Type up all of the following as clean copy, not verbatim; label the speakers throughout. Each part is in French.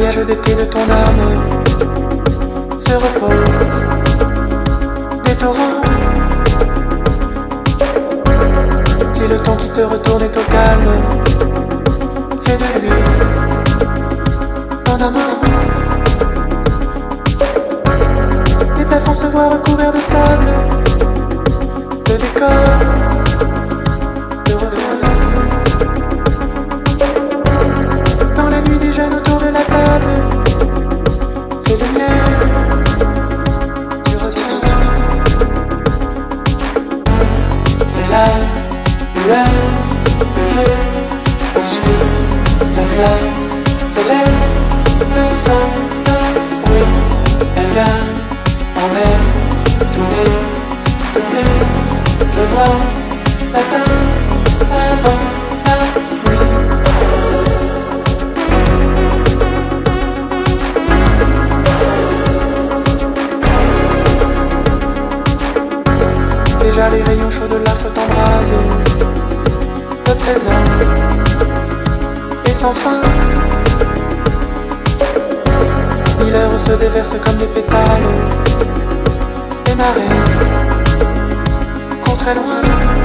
Speaker 1: bailliage d'été de ton âme se repose des torrents. Si le temps qui te retourne est au calme, fais de lui ton amant. Les plafonds se voient recouverts de sable, le décor te revient. Dans la nuit des jeunes autour de la table, ces lumières tu retiens. C'est la lueur, le jeu poursuit sa flamme, s'élève le sang, oui, elle vient en elle, t'oublier, je dois l'atteindre avant la nuit. Déjà les rayons chauds de l'astre t'embrasent, le présent est sans fin. 1000 heures se déversent comme des pétales, des marées courent très loin.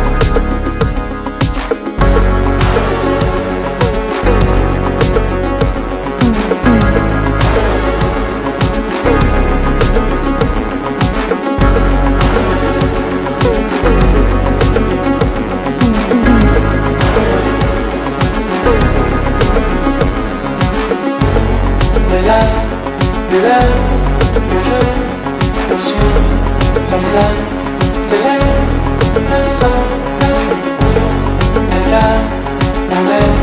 Speaker 1: C'est là, lueur, le jeu poursuit sa flamme, s'élève le sang, oui, elle vient en elle.